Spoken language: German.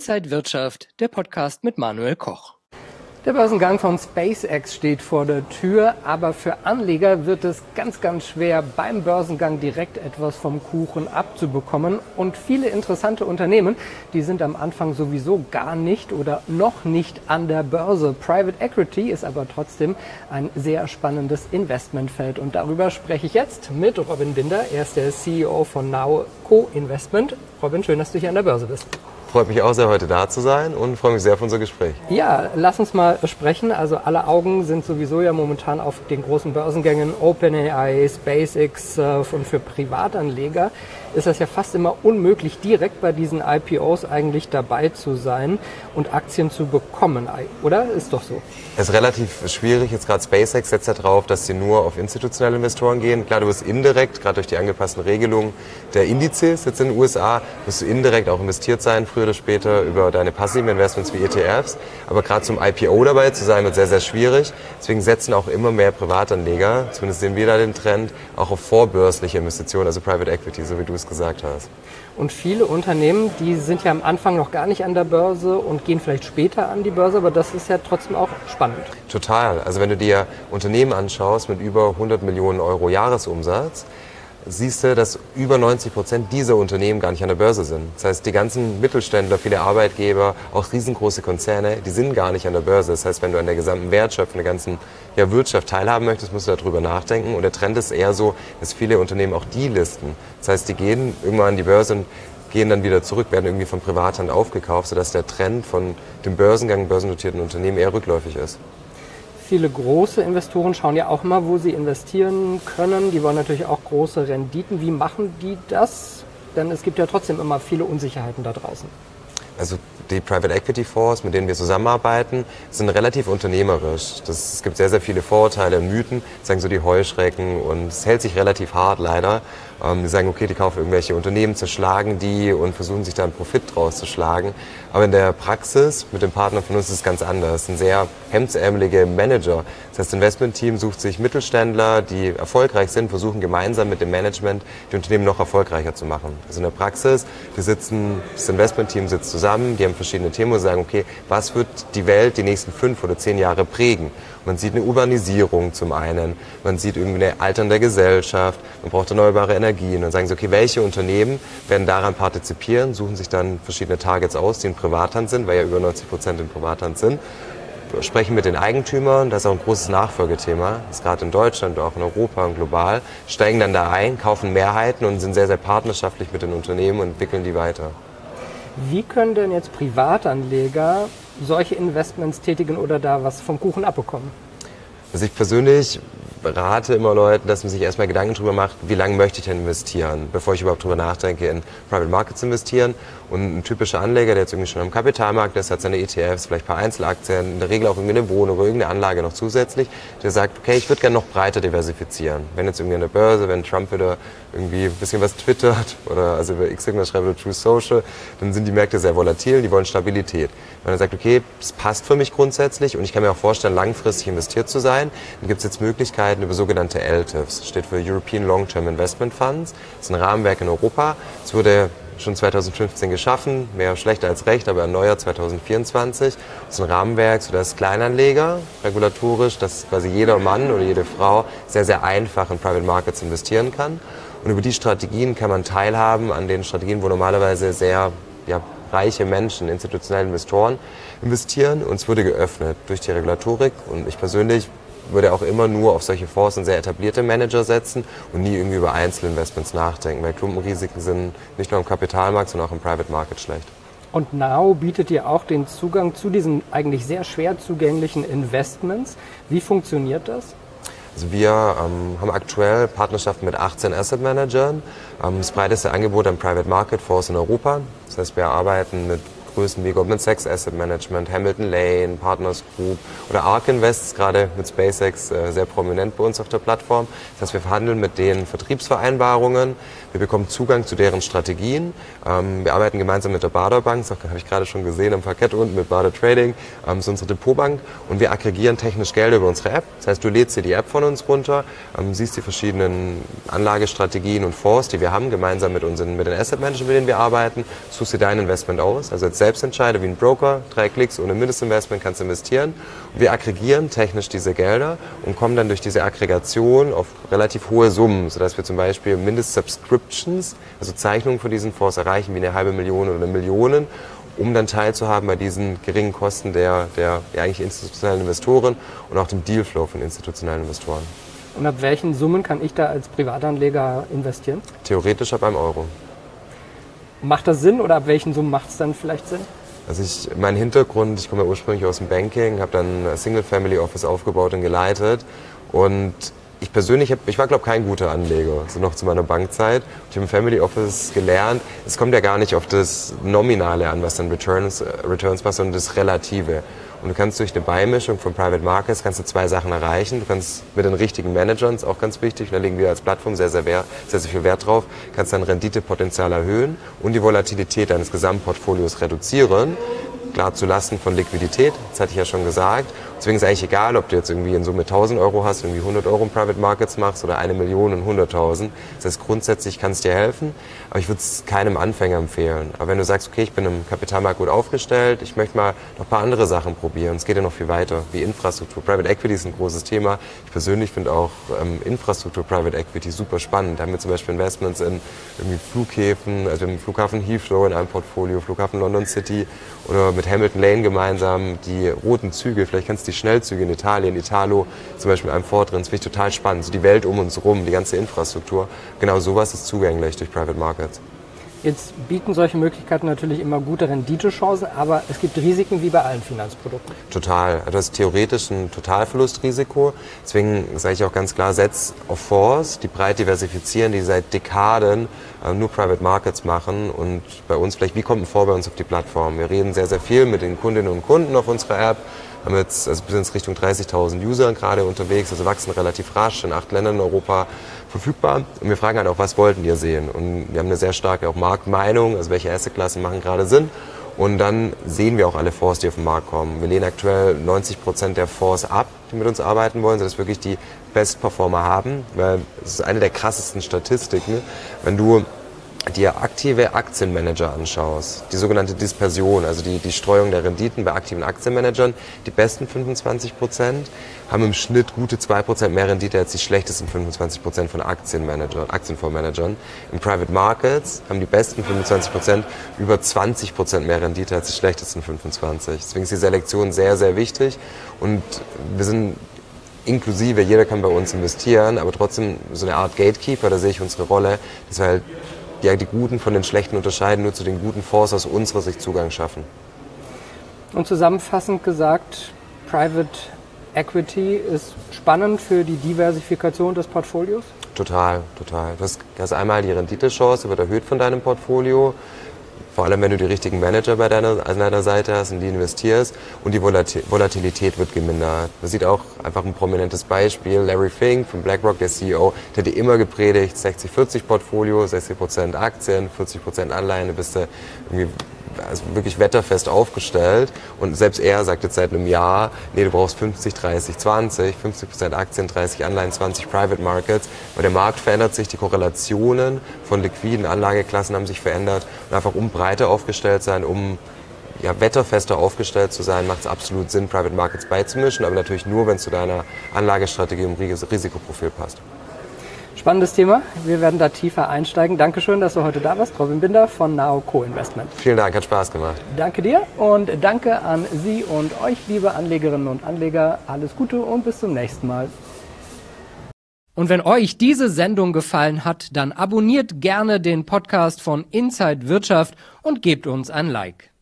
Inside Wirtschaft, der Podcast mit Manuel Koch. Der Börsengang von SpaceX steht vor der Tür, aber für Anleger wird es ganz, ganz schwer, beim Börsengang direkt etwas vom Kuchen abzubekommen. Und viele interessante Unternehmen, die sind am Anfang sowieso gar nicht oder noch nicht an der Börse. Private Equity ist aber trotzdem ein sehr spannendes Investmentfeld. Und darüber spreche ich jetzt mit Robin Binder. Er ist der CEO von Now Co-Investment. Robin, schön, dass du hier an der Börse bist. Freut mich auch sehr, heute da zu sein und freue mich sehr auf unser Gespräch. Ja, lass uns mal sprechen. Also alle Augen sind sowieso ja momentan auf den großen Börsengängen OpenAI, SpaceX und für Privatanleger ist das ja fast immer unmöglich, direkt bei diesen IPOs eigentlich dabei zu sein und Aktien zu bekommen, oder? Ist doch so. Es ist relativ schwierig, jetzt gerade SpaceX setzt ja drauf, dass sie nur auf institutionelle Investoren gehen. Klar, du wirst indirekt, gerade durch die angepassten Regelungen der Indizes jetzt in den USA, wirst du indirekt auch investiert sein, früher oder später über deine passiven Investments wie ETFs. Aber gerade zum IPO dabei zu sein, wird sehr, sehr schwierig. Deswegen setzen auch immer mehr Privatanleger, zumindest sehen wir da den Trend, auch auf vorbörsliche Investitionen, also Private Equity, so wie du es gesagt hast. Und viele Unternehmen, die sind ja am Anfang noch gar nicht an der Börse und gehen vielleicht später an die Börse, aber das ist ja trotzdem auch spannend. Total. Also wenn du dir Unternehmen anschaust mit über 100 Millionen Euro Jahresumsatz, siehst du, dass über 90% dieser Unternehmen gar nicht an der Börse sind. Das heißt, die ganzen Mittelständler, viele Arbeitgeber, auch riesengroße Konzerne, die sind gar nicht an der Börse. Das heißt, wenn du an der gesamten Wertschöpfung, der ganzen Wirtschaft teilhaben möchtest, musst du darüber nachdenken. Und der Trend ist eher so, dass viele Unternehmen auch die listen. Das heißt, die gehen irgendwann an die Börse und gehen dann wieder zurück, werden irgendwie von Privathand aufgekauft, sodass der Trend von dem Börsengang börsennotierten Unternehmen eher rückläufig ist. Viele große Investoren schauen ja auch mal, wo sie investieren können. Die wollen natürlich auch große Renditen. Wie machen die das? Denn es gibt ja trotzdem immer viele Unsicherheiten da draußen. Also die Private Equity Fonds, mit denen wir zusammenarbeiten, sind relativ unternehmerisch. Es gibt sehr, sehr viele Vorurteile und Mythen, sagen so die Heuschrecken, und es hält sich relativ hart leider. Die sagen, okay, die kaufen irgendwelche Unternehmen, zerschlagen die und versuchen sich da einen Profit draus zu schlagen. Aber in der Praxis mit dem Partner von uns ist es ganz anders. Es sind sehr hemdsärmelige Manager. Das heißt, das Investmentteam sucht sich Mittelständler, die erfolgreich sind, versuchen gemeinsam mit dem Management die Unternehmen noch erfolgreicher zu machen. Also in der Praxis, das Investmentteam sitzt zusammen, die haben verschiedene Themen und sagen, okay, was wird die Welt die nächsten 5 oder 10 Jahre prägen? Man sieht eine Urbanisierung zum einen, man sieht irgendwie eine alternde Gesellschaft, man braucht erneuerbare Energien. Dann sagen sie, okay, welche Unternehmen werden daran partizipieren, suchen sich dann verschiedene Targets aus, die in Privathand sind, weil ja über 90% in Privathand sind, sprechen mit den Eigentümern, das ist auch ein großes Nachfolgethema, das ist gerade in Deutschland, auch in Europa und global, steigen dann da ein, kaufen Mehrheiten und sind sehr, sehr partnerschaftlich mit den Unternehmen und entwickeln die weiter. Wie können denn jetzt Privatanleger solche Investments tätigen oder da was vom Kuchen abbekommen? Also ich persönlich rate immer Leuten, dass man sich erstmal Gedanken darüber macht, wie lange möchte ich denn investieren, bevor ich überhaupt darüber nachdenke, in Private Markets zu investieren. Und ein typischer Anleger, der jetzt irgendwie schon am Kapitalmarkt ist, hat seine ETFs, vielleicht ein paar Einzelaktien, in der Regel auch irgendwie eine Wohnung oder irgendeine Anlage noch zusätzlich, der sagt, okay, ich würde gerne noch breiter diversifizieren. Wenn jetzt irgendwie an der Börse, wenn Trump wieder irgendwie ein bisschen was twittert oder also über X irgendwas schreibt oder True Social, dann sind die Märkte sehr volatil, die wollen Stabilität. Wenn er sagt, okay, es passt für mich grundsätzlich und ich kann mir auch vorstellen, langfristig investiert zu sein, dann gibt es jetzt Möglichkeiten über sogenannte LTIFs. Das steht für European Long-Term Investment Funds. Das ist ein Rahmenwerk in Europa. Es wurde schon 2015 geschaffen, mehr schlechter als recht, aber erneuert 2024. Das ist ein Rahmenwerk, sodass Kleinanleger regulatorisch, dass quasi jeder Mann oder jede Frau sehr, sehr einfach in Private Markets investieren kann. Und über die Strategien kann man teilhaben an den Strategien, wo normalerweise sehr reiche Menschen, institutionelle Investoren investieren. Und es wurde geöffnet durch die Regulatorik. Und ich persönlich würde auch immer nur auf solche Fonds und sehr etablierte Manager setzen und nie irgendwie über Einzelinvestments nachdenken, weil Klumpenrisiken sind nicht nur am Kapitalmarkt, sondern auch im Private Market schlecht. Und Now bietet ihr auch den Zugang zu diesen eigentlich sehr schwer zugänglichen Investments. Wie funktioniert das? Also wir haben aktuell Partnerschaften mit 18 Asset Managern, das breiteste Angebot an Private Market Fonds in Europa. Das heißt, wir arbeiten mit Größen wie Goldman Sachs Asset Management, Hamilton Lane, Partners Group oder ARK Invest, gerade mit SpaceX sehr prominent bei uns auf der Plattform. Das heißt, wir verhandeln mit denen Vertriebsvereinbarungen, wir bekommen Zugang zu deren Strategien. Wir arbeiten gemeinsam mit der Bader Bank, das habe ich gerade schon gesehen am Parkett unten mit Bader Trading, das ist unsere Depotbank, und wir aggregieren technisch Geld über unsere App. Das heißt, du lädst dir die App von uns runter, siehst die verschiedenen Anlagestrategien und Fonds, die wir haben, gemeinsam mit den Asset Managern, mit denen wir arbeiten, suchst dir dein Investment aus. Also jetzt selbst entscheide, wie ein Broker, 3 Klicks ohne Mindestinvestment kannst du investieren. Und wir aggregieren technisch diese Gelder und kommen dann durch diese Aggregation auf relativ hohe Summen, sodass wir zum Beispiel Mindest-Subscriptions, also Zeichnungen von diesen Fonds erreichen, wie 500.000 oder 1 Million, um dann teilzuhaben bei diesen geringen Kosten der eigentlich institutionellen Investoren und auch dem Dealflow von institutionellen Investoren. Und ab welchen Summen kann ich da als Privatanleger investieren? Theoretisch ab einem Euro. Macht das Sinn oder ab welchen Summen macht es dann vielleicht Sinn? Also mein Hintergrund, ich komme ja ursprünglich aus dem Banking, habe dann ein Single-Family-Office aufgebaut und geleitet und ich persönlich, ich war, glaube ich, kein guter Anleger, so noch zu meiner Bankzeit. Ich habe im Family Office gelernt, es kommt ja gar nicht auf das Nominale an, was dann Returns macht, sondern das Relative. Und du kannst durch eine Beimischung von Private Markets kannst du 2 Sachen erreichen. Du kannst mit den richtigen Managern, ist auch ganz wichtig, da legen wir als Plattform sehr viel Wert drauf, kannst dein Renditepotenzial erhöhen und die Volatilität deines Gesamtportfolios reduzieren. Klar, zu Lasten von Liquidität, das hatte ich ja schon gesagt. Deswegen ist es eigentlich egal, ob du jetzt irgendwie in Summe 1.000 Euro hast, irgendwie 100 Euro in Private Markets machst oder 1 Million und 100.000. Das heißt, grundsätzlich kann es dir helfen, aber ich würde es keinem Anfänger empfehlen. Aber wenn du sagst, okay, ich bin im Kapitalmarkt gut aufgestellt, ich möchte mal noch ein paar andere Sachen probieren, es geht ja noch viel weiter, wie Infrastruktur. Private Equity ist ein großes Thema. Ich persönlich finde auch Infrastruktur Private Equity super spannend. Da haben wir zum Beispiel Investments in irgendwie Flughäfen, also im Flughafen Heathrow in einem Portfolio, Flughafen London City oder mit Hamilton Lane gemeinsam die roten Züge, vielleicht kennst du die Schnellzüge in Italien, Italo zum Beispiel in einem Ford drin, das finde ich total spannend, so die Welt um uns rum, die ganze Infrastruktur, genau sowas ist zugänglich durch Private Markets. Jetzt bieten solche Möglichkeiten natürlich immer gute Renditechancen, aber es gibt Risiken wie bei allen Finanzprodukten. Total. Du hast theoretisch ein Totalverlustrisiko. Deswegen sage ich auch ganz klar, setz auf Fonds, die breit diversifizieren, die seit Dekaden nur Private Markets machen. Und bei uns vielleicht, wie kommt ein Fonds bei uns auf die Plattform? Wir reden sehr, sehr viel mit den Kundinnen und Kunden auf unserer App. Haben jetzt, also wir sind jetzt Richtung 30.000 User gerade unterwegs, also wachsen relativ rasch, in 8 Ländern in Europa verfügbar. Und wir fragen halt auch, was wollten ihr sehen? Und wir haben eine sehr starke auch Marktmeinung, also welche Assetklassen machen gerade Sinn. Und dann sehen wir auch alle Fonds, die auf den Markt kommen. Wir lehnen aktuell 90% der Fonds ab, die mit uns arbeiten wollen, sodass wir wirklich die Best-Performer haben. Weil das ist eine der krassesten Statistiken. Wenn du dir aktive Aktienmanager anschaust, die sogenannte Dispersion, also die Streuung der Renditen bei aktiven Aktienmanagern, die besten 25% haben im Schnitt gute 2% mehr Rendite als die schlechtesten 25% von Aktienfondsmanagern. In Private Markets haben die besten 25% über 20% mehr Rendite als die schlechtesten 25%. Deswegen ist die Selektion sehr, sehr wichtig und wir sind inklusive, jeder kann bei uns investieren, aber trotzdem so eine Art Gatekeeper, da sehe ich unsere Rolle, dass wir halt die Guten von den Schlechten unterscheiden, nur zu den guten Fonds aus unserer Sicht Zugang schaffen. Und zusammenfassend gesagt, Private Equity ist spannend für die Diversifikation des Portfolios? Total. Du hast einmal die Renditechance, wird erhöht von deinem Portfolio. Vor allem, wenn du die richtigen Manager an deiner Seite hast, in die investierst. Und die Volatilität wird gemindert. Man sieht auch einfach ein prominentes Beispiel. Larry Fink von BlackRock, der CEO, der hat immer gepredigt, 60-40 Portfolio, 60% Aktien, 40% Anleihen, da bist du irgendwie wirklich wetterfest aufgestellt. Und selbst er sagt jetzt seit einem Jahr, nee, du brauchst 50, 30, 20, 50% Aktien, 30 Anleihen, 20 Private Markets. Weil der Markt verändert sich, die Korrelationen von liquiden Anlageklassen haben sich verändert. Und einfach um breiter aufgestellt sein, um wetterfester aufgestellt zu sein, macht es absolut Sinn, Private Markets beizumischen. Aber natürlich nur, wenn es zu deiner Anlagestrategie und Risikoprofil passt. Spannendes Thema. Wir werden da tiefer einsteigen. Dankeschön, dass du heute da warst. Robin Binder von Now Co-Investment. Vielen Dank, hat Spaß gemacht. Danke dir und danke an Sie und euch, liebe Anlegerinnen und Anleger. Alles Gute und bis zum nächsten Mal. Und wenn euch diese Sendung gefallen hat, dann abonniert gerne den Podcast von Inside Wirtschaft und gebt uns ein Like.